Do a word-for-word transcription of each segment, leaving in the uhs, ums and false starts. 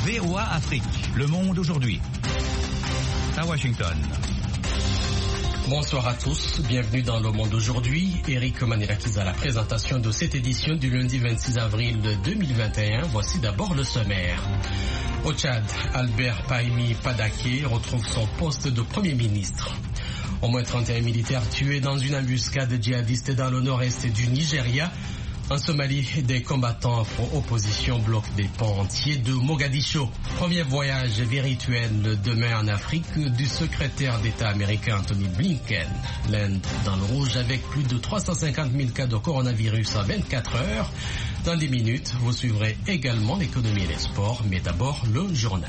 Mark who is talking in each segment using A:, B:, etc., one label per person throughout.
A: V O A Afrique, Le Monde aujourd'hui. À Washington.
B: Bonsoir à tous, bienvenue dans Le Monde aujourd'hui. Eric Manirakis à la présentation de cette édition du lundi vingt-six avril deux mille vingt et un. Voici d'abord le sommaire. Au Tchad, Albert Pahimi Padaké retrouve son poste de Premier ministre. Au moins trente et un militaires tués dans une embuscade djihadiste dans le nord-est du Nigeria. En Somalie, des combattants afro-opposition bloquent des ponts entiers de Mogadiscio. Premier voyage virtuel demain en Afrique du secrétaire d'État américain Anthony Blinken. L'Inde dans le rouge avec plus de trois cent cinquante mille cas de coronavirus en vingt-quatre heures. Dans dix minutes, vous suivrez également l'économie et les sports, mais d'abord le journal.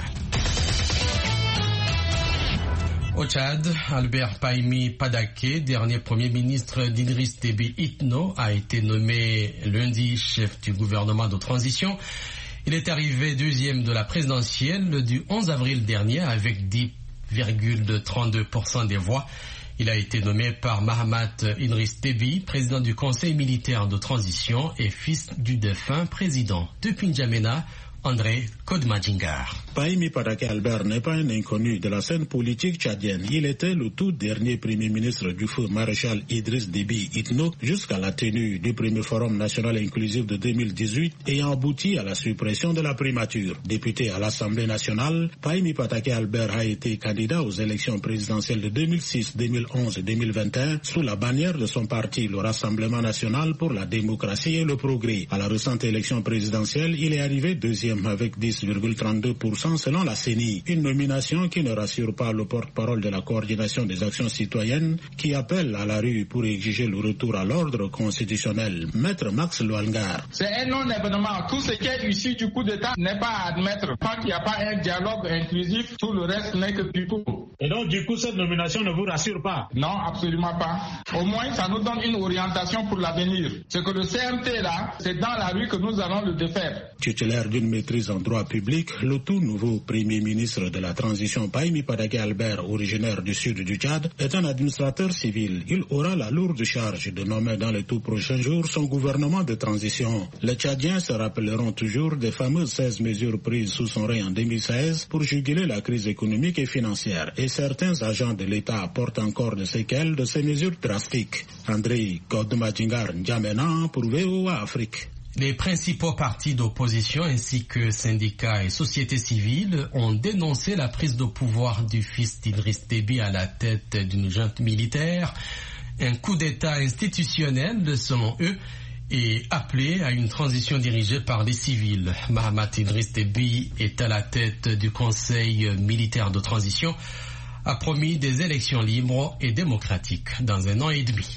B: Au Tchad, Albert Pahimi Padaké, dernier premier ministre d'Idriss Déby Itno, a été nommé lundi chef du gouvernement de transition. Il est arrivé deuxième de la présidentielle du onze avril dernier avec dix virgule trente-deux pour cent des voix. Il a été nommé par Mahamat Idriss Déby, président du Conseil militaire de transition et fils du défunt président depuis N'Djamena, André Kodmadjingar.
C: Pahimi Padaké Albert n'est pas un inconnu de la scène politique tchadienne. Il était le tout dernier premier ministre du feu maréchal Idriss Déby Itno jusqu'à la tenue du premier forum national inclusif de deux mille dix-huit ayant abouti à la suppression de la primature. Député à l'Assemblée nationale, Pahimi Padaké Albert a été candidat aux élections présidentielles de deux mille six, deux mille onze et deux mille vingt et un sous la bannière de son parti, le Rassemblement national pour la démocratie et le progrès. À la récente élection présidentielle, il est arrivé deuxième avec dix virgule trente-deux pour cent selon la C E N I. Une nomination qui ne rassure pas le porte-parole de la coordination des actions citoyennes qui appelle à la rue pour exiger le retour à l'ordre constitutionnel. Maître Max Loangar.
D: C'est un non-événement. Tout ce qui est issu du coup d'État n'est pas à admettre. Tant qu'il n'y a pas un dialogue inclusif, tout le reste n'est que pipeau.
C: Et donc du coup cette nomination ne vous rassure pas?
D: Non, absolument pas. Au moins ça nous donne une orientation pour l'avenir. C'est que le C M T là, c'est dans la rue que nous allons le défaire.
C: Titulaire d'une maîtrise en droit public, le tout nouveau premier ministre de la transition Pahimi Padaké Albert, originaire du sud du Tchad, est un administrateur civil. Il aura la lourde charge de nommer dans les tout prochains jours son gouvernement de transition. Les Tchadiens se rappelleront toujours des fameuses seize mesures prises sous son règne en deux mille seize pour juguler la crise économique et financière. Et certains agents de l'État apportent encore des séquelles de ces mesures drastiques. André Kodmadjingar N'Djamena pour V O A Afrique.
B: Les principaux partis d'opposition ainsi que syndicats et sociétés civiles ont dénoncé la prise de pouvoir du fils d'Idriss Déby à la tête d'une junte militaire, un coup d'État institutionnel selon eux, et appelé à une transition dirigée par les civils. Mahamat Idriss Déby est à la tête du Conseil militaire de transition, a promis des élections libres et démocratiques dans un an et demi.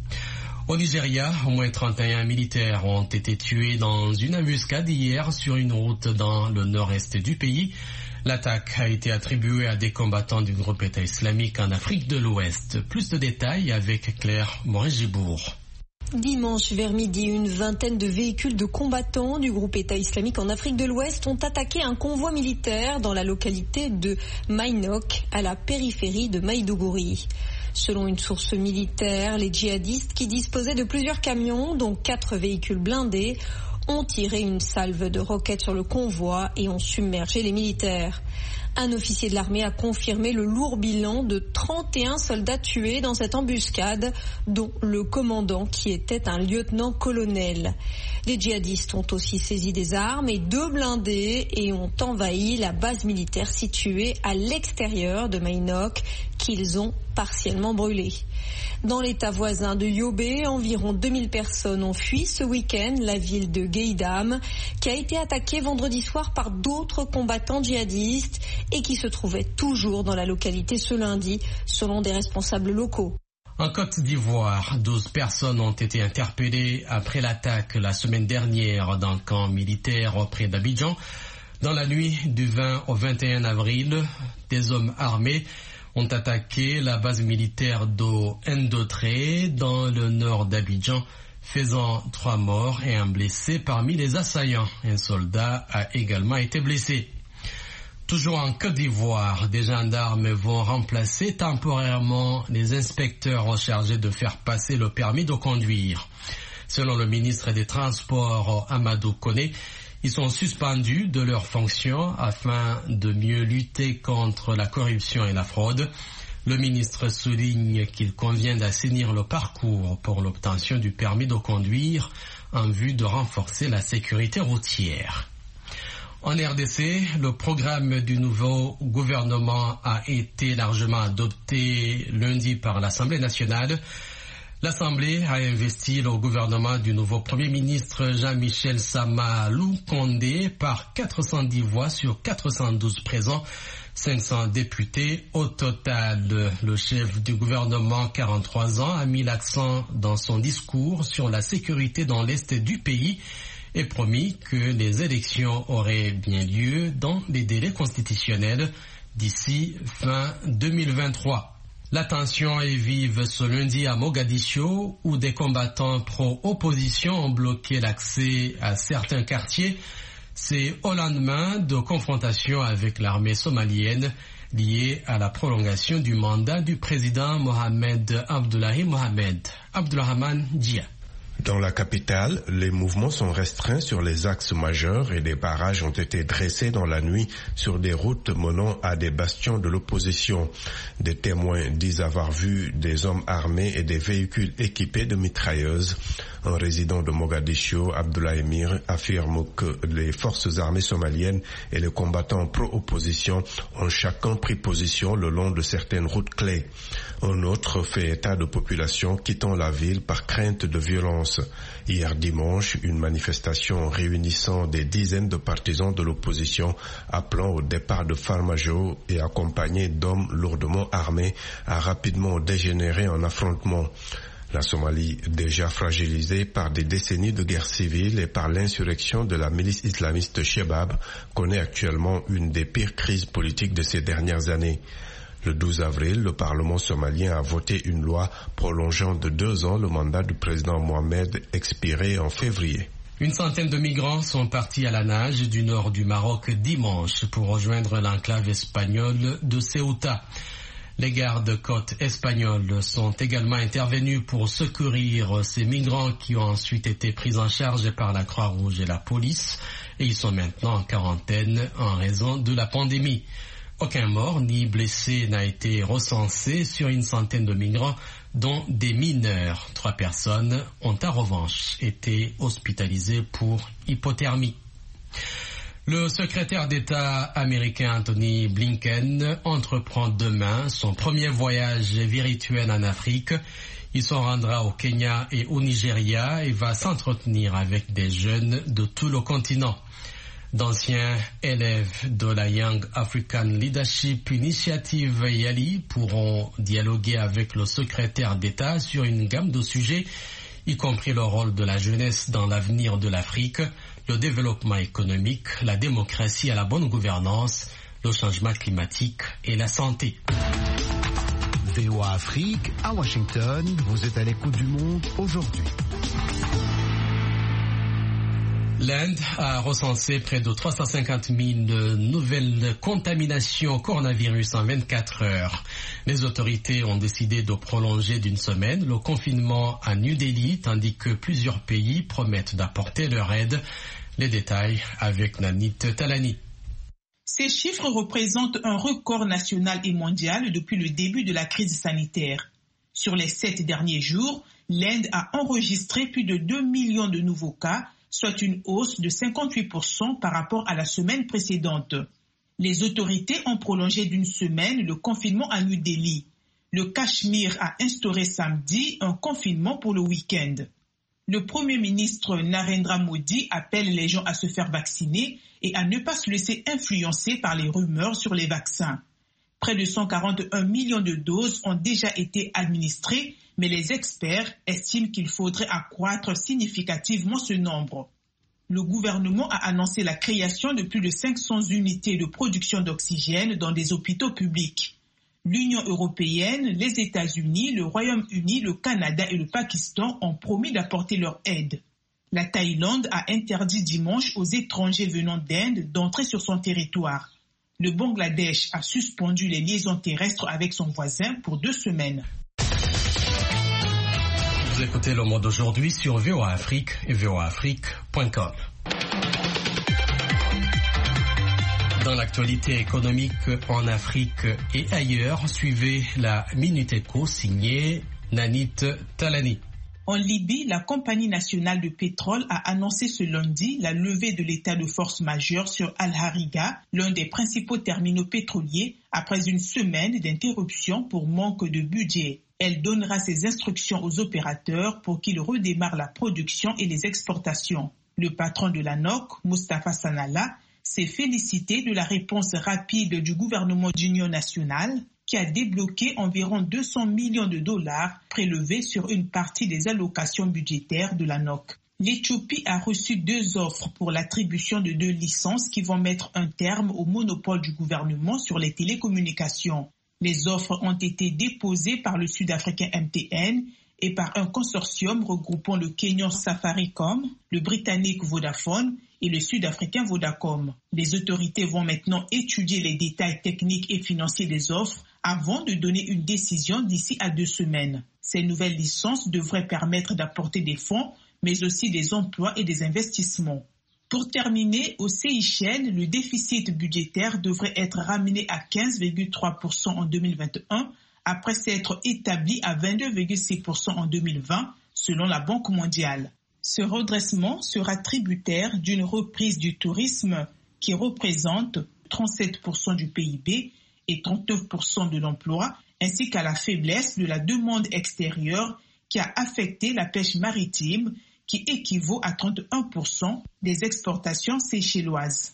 B: Au Nigeria, au moins trente et un militaires ont été tués dans une embuscade hier sur une route dans le nord-est du pays. L'attaque a été attribuée à des combattants du groupe État islamique en Afrique de l'Ouest. Plus de détails avec Claire Morin-Gibourg.
E: Dimanche vers midi, une vingtaine de véhicules de combattants du groupe État islamique en Afrique de l'Ouest ont attaqué un convoi militaire dans la localité de Mainok, à la périphérie de Maïdougouri. Selon une source militaire, les djihadistes qui disposaient de plusieurs camions, dont quatre véhicules blindés, ont tiré une salve de roquettes sur le convoi et ont submergé les militaires. Un officier de l'armée a confirmé le lourd bilan de trente et un soldats tués dans cette embuscade, dont le commandant qui était un lieutenant-colonel. Les djihadistes ont aussi saisi des armes et deux blindés et ont envahi la base militaire située à l'extérieur de Mainok, qu'ils ont partiellement brûlée. Dans l'état voisin de Yobe, environ deux mille personnes ont fui ce week-end la ville de Gaïdam, qui a été attaquée vendredi soir par d'autres combattants djihadistes et qui se trouvait toujours dans la localité ce lundi, selon des responsables locaux.
B: En Côte d'Ivoire, douze personnes ont été interpellées après l'attaque la semaine dernière dans le camp militaire près d'Abidjan. Dans la nuit du vingt au vingt et un avril, des hommes armés ont attaqué la base militaire d'Endotré dans le nord d'Abidjan, faisant trois morts et un blessé parmi les assaillants. Un soldat a également été blessé. Toujours en Côte d'Ivoire, des gendarmes vont remplacer temporairement les inspecteurs chargés de faire passer le permis de conduire. Selon le ministre des Transports, Amadou Koné, ils sont suspendus de leurs fonctions afin de mieux lutter contre la corruption et la fraude. Le ministre souligne qu'il convient d'assainir le parcours pour l'obtention du permis de conduire en vue de renforcer la sécurité routière. En R D C, le programme du nouveau gouvernement a été largement adopté lundi par l'Assemblée nationale. L'Assemblée a investi le gouvernement du nouveau Premier ministre Jean-Michel Sama Lukonde par quatre cent dix voix sur quatre cent douze présents, cinq cents députés. Au total, le chef du gouvernement, quarante-trois ans, a mis l'accent dans son discours sur la sécurité dans l'Est du pays et promis que les élections auraient bien lieu dans les délais constitutionnels d'ici fin deux mille vingt-trois. La tension est vive ce lundi à Mogadiscio où des combattants pro-opposition ont bloqué l'accès à certains quartiers. C'est au lendemain de confrontations avec l'armée somalienne liée à la prolongation du mandat du président Mohamed Abdullahi Mohamed. Abdulrahman Dia.
F: Dans la capitale, les mouvements sont restreints sur les axes majeurs et des barrages ont été dressés dans la nuit sur des routes menant à des bastions de l'opposition. Des témoins disent avoir vu des hommes armés et des véhicules équipés de mitrailleuses. Un résident de Mogadiscio, Abdoulaye Mir, affirme que les forces armées somaliennes et les combattants pro-opposition ont chacun pris position le long de certaines routes clés. Un autre fait état de population quittant la ville par crainte de violence. Hier dimanche, une manifestation réunissant des dizaines de partisans de l'opposition appelant au départ de Farmajo et accompagnés d'hommes lourdement armés a rapidement dégénéré en affrontement. La Somalie, déjà fragilisée par des décennies de guerre civile et par l'insurrection de la milice islamiste Shebab, connaît actuellement une des pires crises politiques de ces dernières années. Le douze avril, le Parlement somalien a voté une loi prolongeant de deux ans le mandat du président Mohamed expiré en février.
B: Une centaine de migrants sont partis à la nage du nord du Maroc dimanche pour rejoindre l'enclave espagnole de Ceuta. Les gardes-côtes espagnols sont également intervenus pour secourir ces migrants qui ont ensuite été pris en charge par la Croix-Rouge et la police et ils sont maintenant en quarantaine en raison de la pandémie. Aucun mort ni blessé n'a été recensé sur une centaine de migrants, dont des mineurs. Trois personnes ont en revanche été hospitalisées pour hypothermie. Le secrétaire d'État américain Anthony Blinken entreprend demain son premier voyage virtuel en Afrique. Il se rendra au Kenya et au Nigeria et va s'entretenir avec des jeunes de tout le continent. D'anciens élèves de la Young African Leadership Initiative YALI pourront dialoguer avec le secrétaire d'État sur une gamme de sujets, y compris le rôle de la jeunesse dans l'avenir de l'Afrique, le développement économique, la démocratie et la bonne gouvernance, le changement climatique et la santé.
G: V O A Afrique, à Washington, vous êtes à l'écoute du monde aujourd'hui.
B: L'Inde a recensé près de trois cent cinquante mille nouvelles contaminations au coronavirus en vingt-quatre heures. Les autorités ont décidé de prolonger d'une semaine le confinement à New Delhi, tandis que plusieurs pays promettent d'apporter leur aide. Les détails avec Nanit Talani.
H: Ces chiffres représentent un record national et mondial depuis le début de la crise sanitaire. Sur les sept derniers jours, l'Inde a enregistré plus de deux millions de nouveaux cas, soit une hausse de cinquante-huit pour cent par rapport à la semaine précédente. Les autorités ont prolongé d'une semaine le confinement à New Delhi. Le Cachemire a instauré samedi un confinement pour le week-end. Le Premier ministre Narendra Modi appelle les gens à se faire vacciner et à ne pas se laisser influencer par les rumeurs sur les vaccins. Près de cent quarante et un millions de doses ont déjà été administrées, mais les experts estiment qu'il faudrait accroître significativement ce nombre. Le gouvernement a annoncé la création de plus de cinq cents unités de production d'oxygène dans des hôpitaux publics. L'Union européenne, les États-Unis, le Royaume-Uni, le Canada et le Pakistan ont promis d'apporter leur aide. La Thaïlande a interdit dimanche aux étrangers venant d'Inde d'entrer sur son territoire. Le Bangladesh a suspendu les liaisons terrestres avec son voisin pour deux semaines.
B: Vous écoutez Le Monde aujourd'hui sur V O A Afrique et V O A Afrique point com. Dans l'actualité économique en Afrique et ailleurs, suivez la Minute Éco signée Nanit Talani.
H: En Libye, la Compagnie nationale de pétrole a annoncé ce lundi la levée de l'état de force majeure sur Al-Hariga, l'un des principaux terminaux pétroliers, après une semaine d'interruption pour manque de budget. Elle donnera ses instructions aux opérateurs pour qu'ils redémarrent la production et les exportations. Le patron de la N O C, Moustapha Sanala, s'est félicité de la réponse rapide du gouvernement d'union nationale qui a débloqué environ deux cents millions de dollars prélevés sur une partie des allocations budgétaires de la N O C. L'Éthiopie a reçu deux offres pour l'attribution de deux licences qui vont mettre un terme au monopole du gouvernement sur les télécommunications. Les offres ont été déposées par le Sud-Africain M T N et par un consortium regroupant le Kenyan Safaricom, le Britannique Vodafone et le Sud-Africain Vodacom. Les autorités vont maintenant étudier les détails techniques et financiers des offres avant de donner une décision d'ici à deux semaines. Ces nouvelles licences devraient permettre d'apporter des fonds, mais aussi des emplois et des investissements. Pour terminer, aux Seychelles, le déficit budgétaire devrait être ramené à quinze virgule trois pour cent en deux mille vingt et un, après s'être établi à vingt-deux virgule six pour cent en deux mille vingt, selon la Banque mondiale. Ce redressement sera tributaire d'une reprise du tourisme qui représente trente-sept pour cent du P I B et trente-neuf pour cent de l'emploi, ainsi qu'à la faiblesse de la demande extérieure qui a affecté la pêche maritime, qui équivaut à trente et un pour cent des exportations seychelloises.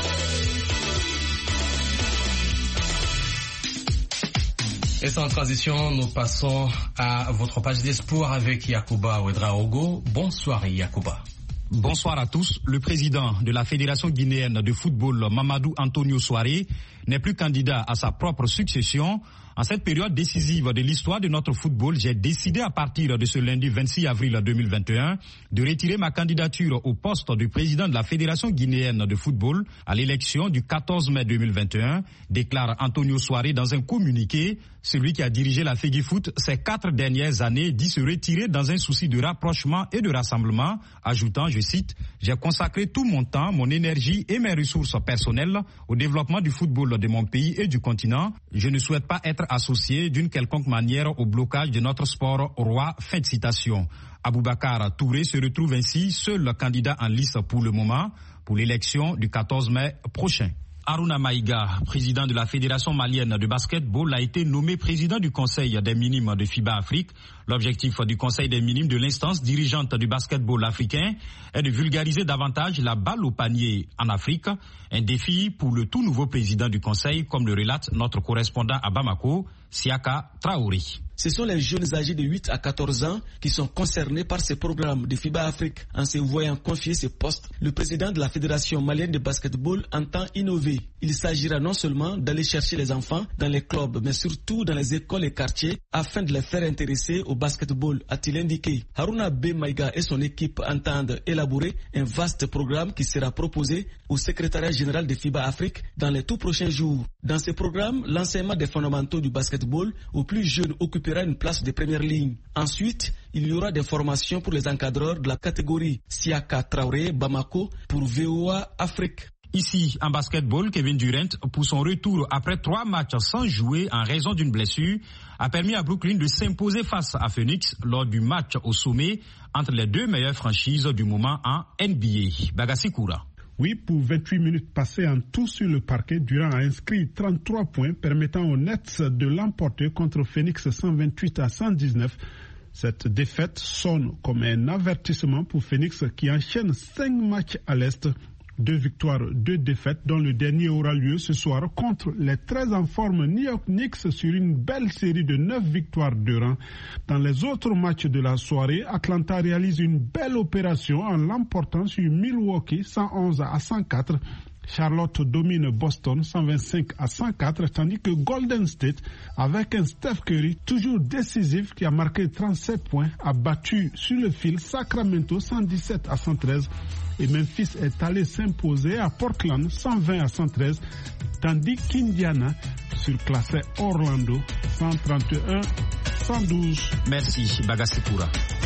B: Et sans transition, nous passons à votre page d'espoir avec Yacouba Ouedraogo. Bonsoir Yacouba.
I: Bonsoir à tous. Le président de la Fédération guinéenne de football, Mamadou Antonio Souaré, n'est plus candidat à sa propre succession. En cette période décisive de l'histoire de notre football, j'ai décidé à partir de ce lundi vingt-six avril deux mille vingt et un de retirer ma candidature au poste de président de la Fédération guinéenne de football à l'élection du quatorze mai deux mille vingt et un, déclare Antonio Souaré dans un communiqué. Celui qui a dirigé la FEGIFOOT ces quatre dernières années dit se retirer dans un souci de rapprochement et de rassemblement, ajoutant, je cite, « J'ai consacré tout mon temps, mon énergie et mes ressources personnelles au développement du football de mon pays et du continent. Je ne souhaite pas être associé d'une quelconque manière au blocage de notre sport roi. » Fin de citation. Aboubacar Touré se retrouve ainsi seul candidat en liste pour le moment pour l'élection du quatorze mai prochain. Haruna Maïga, président de la Fédération malienne de basketball, a été nommé président du Conseil des minimes de FIBA Afrique. L'objectif du Conseil des minimes de l'instance dirigeante du basketball africain est de vulgariser davantage la balle au panier en Afrique. Un défi pour le tout nouveau président du Conseil, comme le relate notre correspondant à Bamako, Siaka Traoré.
J: Ce sont les jeunes âgés de huit à quatorze ans qui sont concernés par ce programme de FIBA Afrique. En se voyant confier ce poste, le président de la Fédération malienne de basketball entend innover. Il s'agira non seulement d'aller chercher les enfants dans les clubs, mais surtout dans les écoles et quartiers afin de les faire intéresser au basketball, a-t-il indiqué. Haruna B. Maïga et son équipe entendent élaborer un vaste programme qui sera proposé au secrétariat général de FIBA Afrique dans les tout prochains jours. Dans ce programme, l'enseignement des fondamentaux du basketball aux plus jeunes occupera une place de première ligne. Ensuite, il y aura des formations pour les encadreurs de la catégorie. Siaka Traoré, Bamako, pour V O A Afrique.
I: Ici, en basketball, Kevin Durant, pour son retour après trois matchs sans jouer en raison d'une blessure, a permis à Brooklyn de s'imposer face à Phoenix lors du match au sommet entre les deux meilleures franchises du moment en N B A. Bagassi Koura.
K: Oui, pour vingt-huit minutes passées en tout sur le parquet, Durant a inscrit trente-trois points permettant aux Nets de l'emporter contre Phoenix cent vingt-huit à cent dix-neuf. Cette défaite sonne comme un avertissement pour Phoenix qui enchaîne cinq matchs à l'Est. Deux victoires, deux défaites, dont le dernier aura lieu ce soir contre les très en forme New York Knicks sur une belle série de neuf victoires de rang. Dans les autres matchs de la soirée, Atlanta réalise une belle opération en l'emportant sur Milwaukee cent onze à cent quatre. Charlotte domine Boston cent vingt-cinq à cent quatre, tandis que Golden State, avec un Steph Curry toujours décisif qui a marqué trente-sept points, a battu sur le fil Sacramento cent dix-sept à cent treize. Et Memphis est allé s'imposer à Portland cent vingt à cent treize, tandis qu'Indiana surclassait Orlando cent trente et un à cent douze.
I: Merci, Bagassi Koura.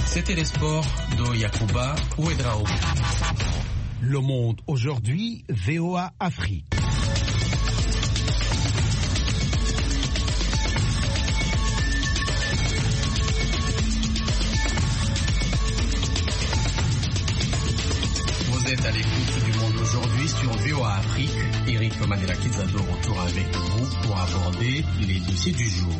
B: C'était les sports de Yakuba Ouedraogo.
G: Le Monde aujourd'hui, V O A Afrique.
B: Vous êtes à l'écoute du Monde aujourd'hui sur V O A Afrique. Eric Mandela-Kizado retour avec vous pour aborder les dossiers du jour.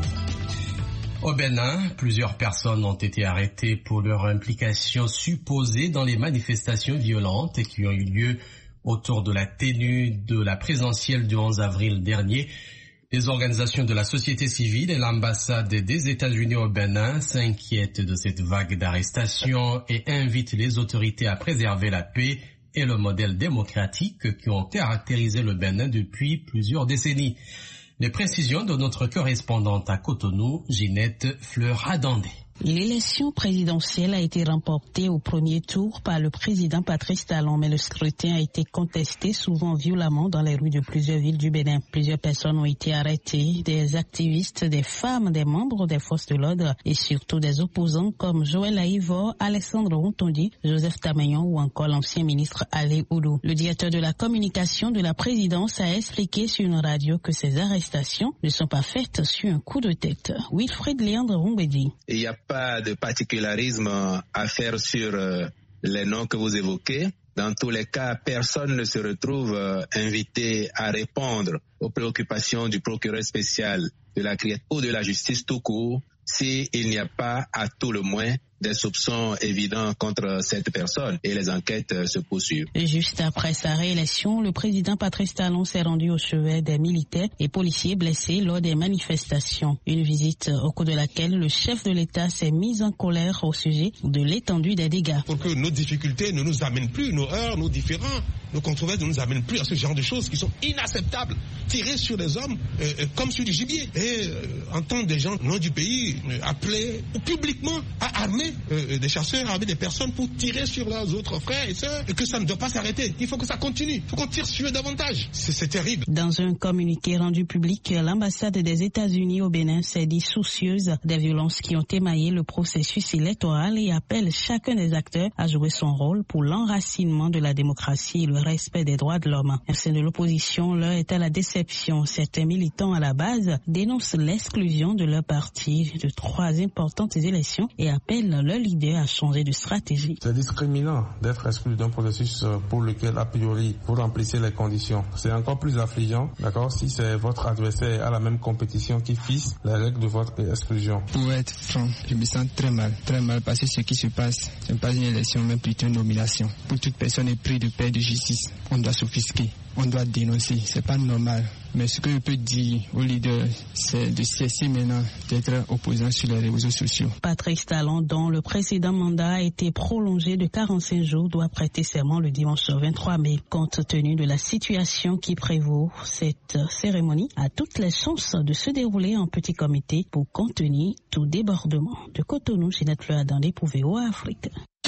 B: Au Bénin, plusieurs personnes ont été arrêtées pour leur implication supposée dans les manifestations violentes qui ont eu lieu autour de la tenue de la présidentielle du onze avril dernier. Les organisations de la société civile et l'ambassade des États-Unis au Bénin s'inquiètent de cette vague d'arrestations et invitent les autorités à préserver la paix et le modèle démocratique qui ont caractérisé le Bénin depuis plusieurs décennies. Les précisions de notre correspondante à Cotonou, Ginette Fleur-Adandé.
L: L'élection présidentielle a été remportée au premier tour par le président Patrice Talon, mais le scrutin a été contesté souvent violemment dans les rues de plusieurs villes du Bénin. Plusieurs personnes ont été arrêtées, des activistes, des femmes, des membres des forces de l'ordre et surtout des opposants comme Joël Aïvor, Alexandre Rontondi, Joseph Tamayon ou encore l'ancien ministre Ali Oudou. Le directeur de la communication de la présidence a expliqué sur une radio que ces arrestations ne sont pas faites sur un coup de tête. Wilfried Léandre Rumbedi.
M: Il y a pas de particularisme à faire sur euh, les noms que vous évoquez. Dans tous les cas, personne ne se retrouve euh, invité à répondre aux préoccupations du procureur spécial de la criette ou de la justice tout court s'il n'y a pas à tout le moins des soupçons évidents contre cette personne et les enquêtes se poursuivent.
L: Juste après sa réélection, le président Patrice Talon s'est rendu au chevet des militaires et policiers blessés lors des manifestations. Une visite au cours de laquelle le chef de l'État s'est mis en colère au sujet de l'étendue des dégâts.
N: Pour que nos difficultés ne nous amènent plus, nos heurts, nos différends, nos controverses ne nous amènent plus à ce genre de choses qui sont inacceptables. Tirer sur les hommes euh, comme sur du gibier et euh, entendre des gens non du pays euh, appeler publiquement à armer Euh, des chasseurs, avec des personnes pour tirer sur leurs autres frères et sœurs, et que ça ne doit pas s'arrêter. Il faut que ça continue. Il faut qu'on tire sur eux davantage. C'est, c'est terrible.
L: Dans un communiqué rendu public, l'ambassade des États-Unis au Bénin s'est dit soucieuse des violences qui ont émaillé le processus électoral et appelle chacun des acteurs à jouer son rôle pour l'enracinement de la démocratie et le respect des droits de l'homme. Au sein de l'opposition, l'heure est à la déception. Certains militants à la base dénoncent l'exclusion de leur parti de trois importantes élections et appellent leur leader a changé de stratégie.
O: C'est discriminant d'être exclu d'un processus pour lequel, a priori, vous remplissez les conditions. C'est encore plus affligeant, d'accord, si c'est votre adversaire à la même compétition qui fixe les règles de votre exclusion.
P: Pour être franc, je me sens très mal, très mal parce que ce qui se passe, ce n'est pas une élection, mais plutôt une nomination. Pour toute personne éprise de paix et de justice, on doit s'offusquer. On doit dénoncer, c'est pas normal. Mais ce que je peux dire aux leaders, c'est de cesser maintenant d'être opposant sur les réseaux sociaux.
L: Patrice Talon, dont le précédent mandat a été prolongé de quarante-cinq jours, doit prêter serment le dimanche vingt-trois mai. Compte tenu de la situation qui prévaut, cette cérémonie a toutes les chances de se dérouler en petit comité pour contenir tout débordement. De Cotonou, Ginette Fleur-Adandé pour V O A Afrique.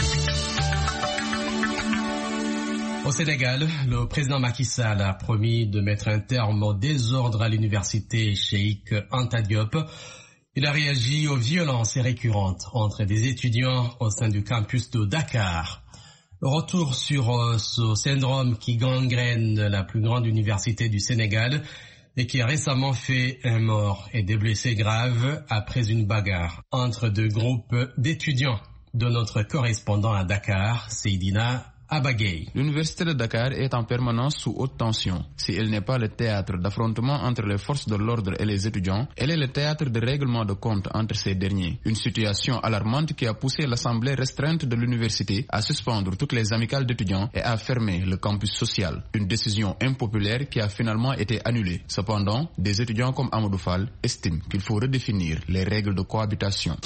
B: Au Sénégal, le président Macky Sall a promis de mettre un terme au désordre à l'université Cheikh Anta Diop. Il a réagi aux violences récurrentes entre des étudiants au sein du campus de Dakar. Le retour sur euh, ce syndrome qui gangrène la plus grande université du Sénégal et qui a récemment fait un mort et des blessés graves après une bagarre entre deux groupes d'étudiants. De notre correspondant à Dakar, Seydina Abagay.
Q: L'université de Dakar est en permanence sous haute tension. Si elle n'est pas le théâtre d'affrontements entre les forces de l'ordre et les étudiants, elle est le théâtre de règlement de compte entre ces derniers. Une situation alarmante qui a poussé l'assemblée restreinte de l'université à suspendre toutes les amicales d'étudiants et à fermer le campus social. Une décision impopulaire qui a finalement été annulée. Cependant, des étudiants comme Amadou Fall estiment qu'il faut redéfinir les règles de cohabitation.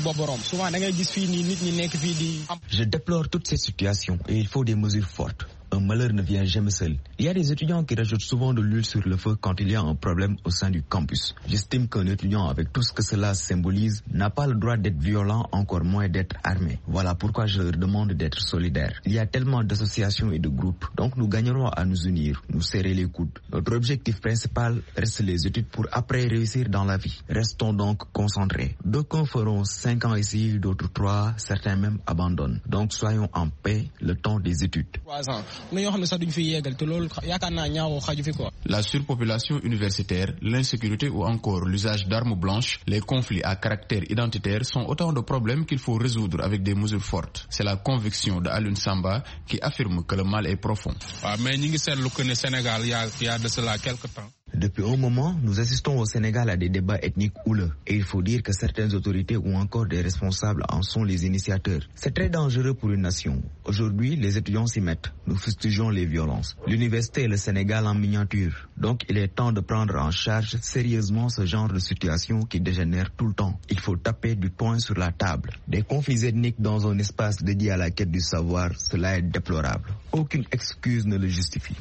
R: Je déplore toutes ces situations et il faut des mesures fortes. un malheur ne vient jamais seul. Il y a des étudiants qui rajoutent souvent de l'huile sur le feu quand il y a un problème au sein du campus. J'estime qu'un étudiant, avec tout ce que cela symbolise, n'a pas le droit d'être violent, encore moins d'être armé. Voilà pourquoi je leur demande d'être solidaires. Il y a tellement d'associations et de groupes, donc nous gagnerons à nous unir, nous serrer les coudes. Notre objectif principal reste les études pour après réussir dans la vie. Restons donc concentrés. D'aucuns feront cinq ans ici, d'autres trois, certains même abandonnent. Donc soyons en paix le temps des études.
Q: La surpopulation universitaire, l'insécurité ou encore l'usage d'armes blanches, les conflits à caractère identitaire sont autant de problèmes qu'il faut résoudre avec des mesures fortes. C'est la conviction de Alun Samba qui affirme que le mal est profond.
R: Depuis un moment, nous assistons au Sénégal à des débats ethniques houleux et il faut dire que certaines autorités ou encore des responsables en sont les initiateurs. C'est très dangereux pour une nation. Aujourd'hui, les étudiants s'y mettent. Nous fustigeons les violences. L'université est le Sénégal en miniature. Donc, il est temps de prendre en charge sérieusement ce genre de situation qui dégénère tout le temps. Il faut taper du poing sur la table. Des conflits ethniques dans un espace dédié à la quête du savoir, cela est déplorable. Aucune excuse ne le justifie.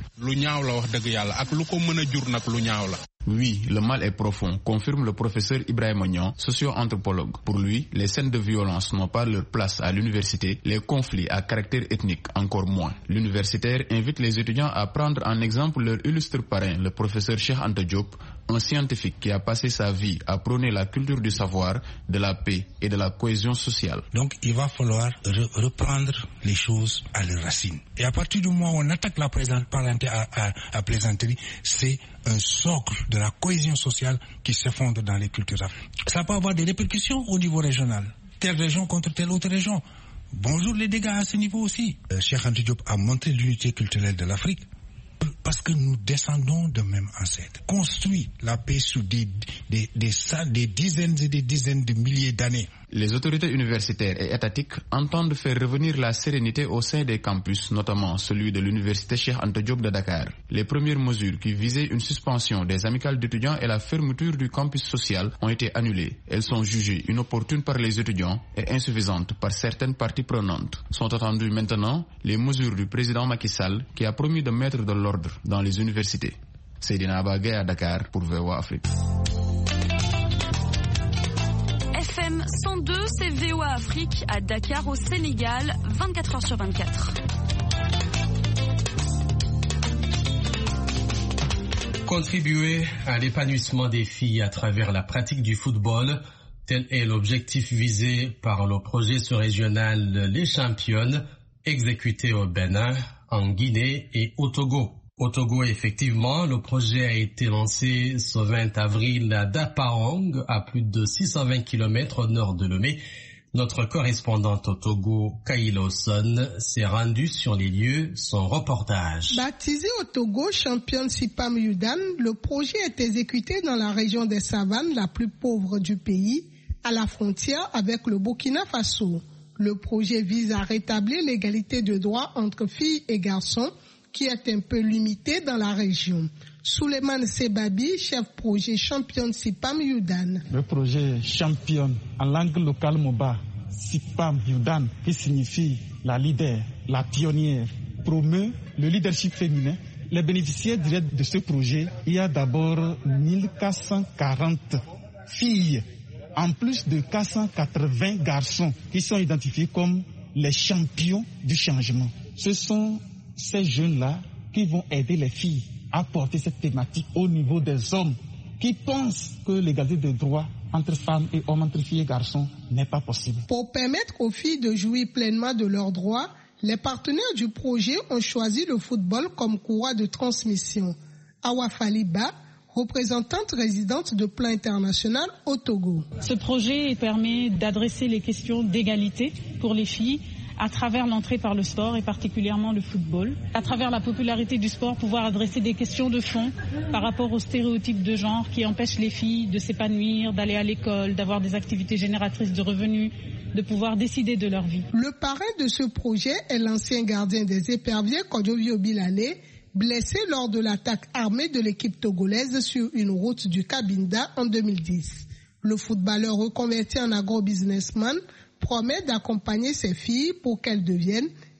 Q: Oui, le mal est profond, confirme le professeur Ibrahim Ognan, socio-anthropologue. Pour lui, les scènes de violence n'ont pas leur place à l'université, les conflits à caractère ethnique encore moins. L'universitaire invite les étudiants à prendre en exemple leur illustre parrain, le professeur Cheikh Anta Diop, un scientifique qui a passé sa vie à prôner la culture du savoir, de la paix et de la cohésion sociale.
S: Donc il va falloir re reprendre les choses à leurs racines. Et à partir du moment où on attaque la parenté à, à, à plaisanterie, c'est un socle de la cohésion sociale qui s'effondre dans les cultures africaines. Ça peut avoir des répercussions au niveau régional. Telle région contre telle autre région. Bonjour les dégâts à ce niveau aussi. Euh, Cheikh Anta Diop a montré l'unité culturelle de l'Afrique parce que nous descendons de même ancêtre. Construit la paix sur des, des, des, des, des dizaines et des dizaines de milliers d'années.
Q: Les autorités universitaires et étatiques entendent faire revenir la sérénité au sein des campus, notamment celui de l'université Cheikh Anta Diop de Dakar. Les premières mesures qui visaient une suspension des amicales d'étudiants et la fermeture du campus social ont été annulées. Elles sont jugées inopportunes par les étudiants et insuffisantes par certaines parties prenantes. Sont attendues maintenant les mesures du président Macky Sall qui a promis de mettre de l'ordre dans les universités. Seydina Abagay à Dakar pour V O A Afrique.
T: F M cent deux, c'est V O A Afrique à Dakar au Sénégal, vingt-quatre heures sur vingt-quatre.
B: Contribuer à l'épanouissement des filles à travers la pratique du football, tel est l'objectif visé par le projet sous-régional Les Championnes, exécuté au Bénin, en Guinée et au Togo. Au Togo, effectivement, le projet a été lancé ce vingt avril à Dapaong, à plus de six cent vingt kilomètres au nord de Lomé. Notre correspondante au Togo, Kaïla Osson, s'est rendue sur les lieux. Son reportage.
U: Baptisé au Togo Champion Sipam Yudan, le projet est exécuté dans la région des savanes la plus pauvre du pays, à la frontière avec le Burkina Faso. Le projet vise à rétablir l'égalité de droits entre filles et garçons, qui est un peu limité dans la région. Souleymane Sebabi, chef projet Champion Sipam Yudan.
V: Le projet Champion, en langue locale Moba, Sipam Yudan, qui signifie la leader, la pionnière, promeut le leadership féminin. Les bénéficiaires directs de ce projet, il y a d'abord mille quatre cent quarante filles, en plus de quatre cent quatre-vingts garçons qui sont identifiés comme les champions du changement. Ce sont ces jeunes-là qui vont aider les filles à porter cette thématique au niveau des hommes qui pensent que l'égalité des droits entre femmes et hommes, entre filles et garçons n'est pas possible.
U: Pour permettre aux filles de jouir pleinement de leurs droits, les partenaires du projet ont choisi le football comme courroie de transmission. Awa Faliba, représentante résidente de Plan International au Togo.
W: Ce projet permet d'adresser les questions d'égalité pour les filles à travers l'entrée par le sport et particulièrement le football. À travers la popularité du sport, pouvoir adresser des questions de fond par rapport aux stéréotypes de genre qui empêchent les filles de s'épanouir, d'aller à l'école, d'avoir des activités génératrices de revenus, de pouvoir décider de leur vie.
U: Le parrain de ce projet est l'ancien gardien des éperviers Kodjovio Bilale, blessé lors de l'attaque armée de l'équipe togolaise sur une route du Cabinda en deux mille dix. Le footballeur reconverti en agro-businessman promet d'accompagner ses filles pour qu'elles deviennent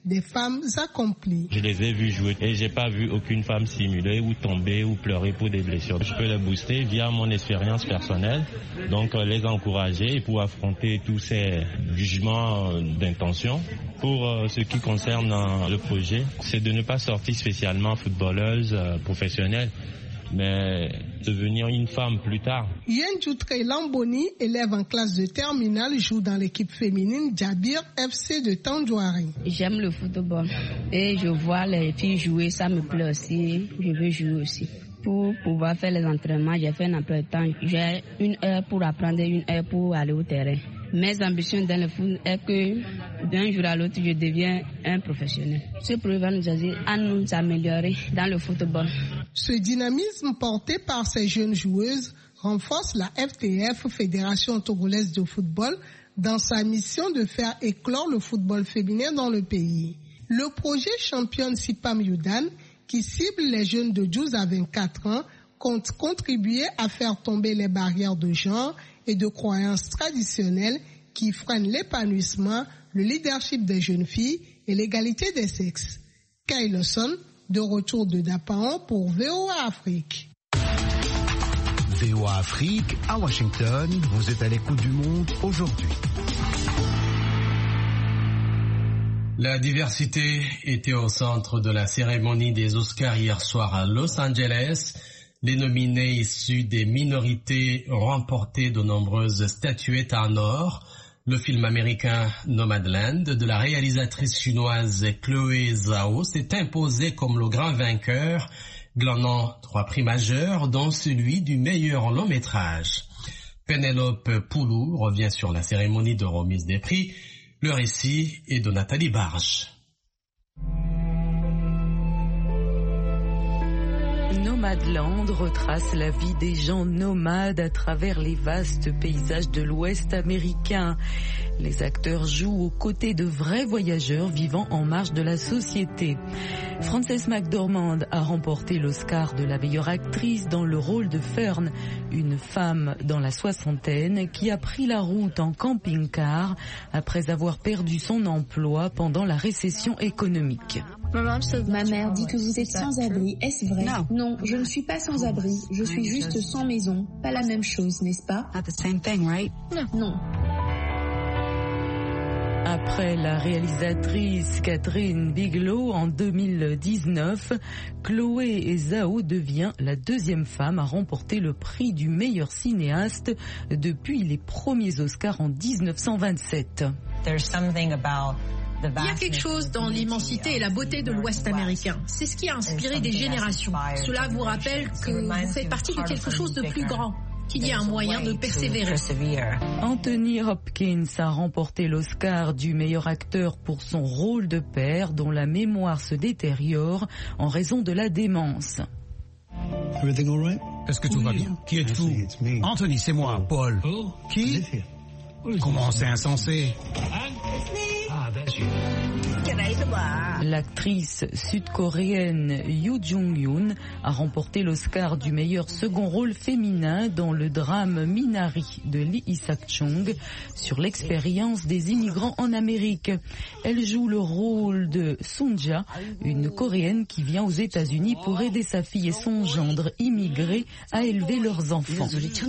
U: des femmes accomplies.
A: Je les ai vues jouer et j'ai pas vu aucune femme simuler ou tomber ou pleurer pour des blessures. Je peux les booster via mon expérience personnelle, donc les encourager pour affronter tous ces jugements d'intention. Pour euh, ce qui concerne euh, le projet, c'est de ne pas sortir spécialement footballeuse euh, professionnelle, mais devenir une femme plus tard.
U: Yen Joutre Lamboni, élève en classe de terminale, joue dans l'équipe féminine Djabir F C de Tandjouari.
C: J'aime le football et je vois les filles jouer, ça me plaît aussi, je veux jouer aussi. Pour pouvoir faire les entraînements, j'ai fait un emploi de temps. J'ai une heure pour apprendre, une heure pour aller au terrain. Mes ambitions dans le foot est que d'un jour à l'autre, je deviens un professionnel. Ce projet va nous aider à nous améliorer dans le football.
U: Ce dynamisme porté par ces jeunes joueuses renforce la F T F, Fédération togolaise de football, dans sa mission de faire éclore le football féminin dans le pays. Le projet Championne Sipam Yudan, qui cible les jeunes de douze à vingt-quatre ans, compte contribuer à faire tomber les barrières de genre et de croyances traditionnelles qui freinent l'épanouissement, le leadership des jeunes filles et l'égalité des sexes. Kay Lawson, de retour de Dapaon pour V O A Afrique.
G: V O A Afrique, à Washington, vous êtes à l'écoute du monde aujourd'hui.
B: La diversité était au centre de la cérémonie des Oscars hier soir à Los Angeles. Les nominés issus des minorités ont remporté de nombreuses statuettes en or. Le film américain Nomadland de la réalisatrice chinoise Chloé Zhao s'est imposé comme le grand vainqueur, glanant trois prix majeurs, dont celui du meilleur long métrage. Pénélope Poulou revient sur la cérémonie de remise des prix. Le récit est de Nathalie Barge.
D: Nomadland retrace la vie des gens nomades à travers les vastes paysages de l'Ouest américain. Les acteurs jouent aux côtés de vrais voyageurs vivant en marge de la société. Frances McDormand a remporté l'Oscar de la meilleure actrice dans le rôle de Fern, une femme dans la soixantaine qui a pris la route en camping-car après avoir perdu son emploi pendant la récession économique.
X: Ma mère dit que vous êtes sans abri, est-ce vrai? Non, je ne suis pas sans abri, je suis juste sans maison. Pas la même chose, n'est-ce pas? Non.
D: Après la réalisatrice Catherine Bigelow en deux mille dix-neuf, Chloé Zhao devient la deuxième femme à remporter le prix du meilleur cinéaste depuis les premiers Oscars en dix-neuf cent vingt-sept.
Y: Il y a quelque chose dans l'immensité et la beauté de l'Ouest américain. C'est ce qui a inspiré des générations. Cela vous rappelle que vous faites partie de quelque chose de plus grand, qu'il y a un moyen de persévérer.
D: Anthony Hopkins a remporté l'Oscar du meilleur acteur pour son rôle de père dont la mémoire se détériore en raison de la démence.
Z: Est-ce que tout va bien? Qui êtes-vous? Anthony, c'est moi, Paul. Qui? Comment c'est insensé?
D: L'actrice sud-coréenne Yoo Jung-yoon a remporté l'Oscar du meilleur second rôle féminin dans le drame Minari de Lee Isak-chung sur l'expérience des immigrants en Amérique. Elle joue le rôle de Sunja, une Coréenne qui vient aux États-Unis pour aider sa fille et son gendre immigrés à élever leurs enfants.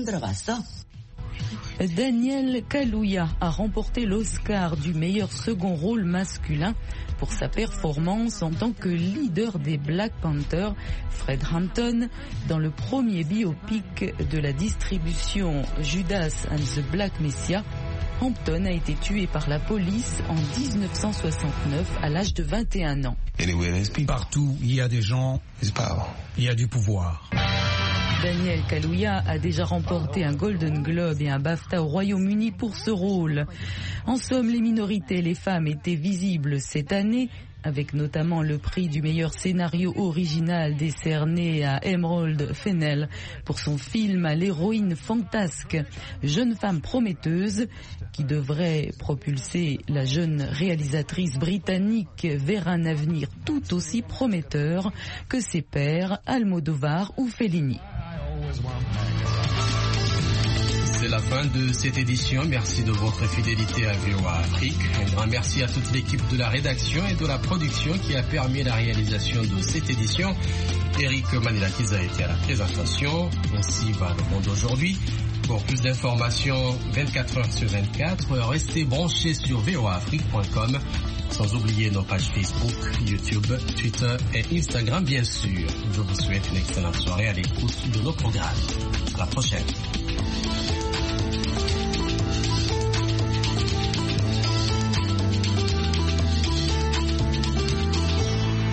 D: Daniel Kaluuya a remporté l'Oscar du meilleur second rôle masculin pour sa performance en tant que leader des Black Panthers, Fred Hampton, dans le premier biopic de la distribution Judas and the Black Messiah. Hampton a été tué par la police en dix-neuf cent soixante-neuf à l'âge de vingt et un ans.
Z: Partout, il y a des gens, il y a du pouvoir.
D: Daniel Kaluuya a déjà remporté un Golden Globe et un BAFTA au Royaume-Uni pour ce rôle. En somme, les minorités et les femmes étaient visibles cette année, avec notamment le prix du meilleur scénario original décerné à Emerald Fennell pour son film à l'héroïne fantasque, Jeune femme prometteuse, qui devrait propulser la jeune réalisatrice britannique vers un avenir tout aussi prometteur que ses pairs Almodovar ou Fellini.
B: C'est la fin de cette édition. Merci de votre fidélité à V O A Afrique. Un grand merci à toute l'équipe de la rédaction et de la production qui a permis la réalisation de cette édition. Eric Manilakis a été à la présentation. Ainsi va le monde aujourd'hui. Pour plus d'informations vingt-quatre heures sur vingt-quatre, restez branchés sur v o a afrique point com, sans oublier nos pages Facebook, YouTube, Twitter et Instagram bien sûr. Je vous souhaite une excellente soirée à l'écoute de nos programmes. À la prochaine.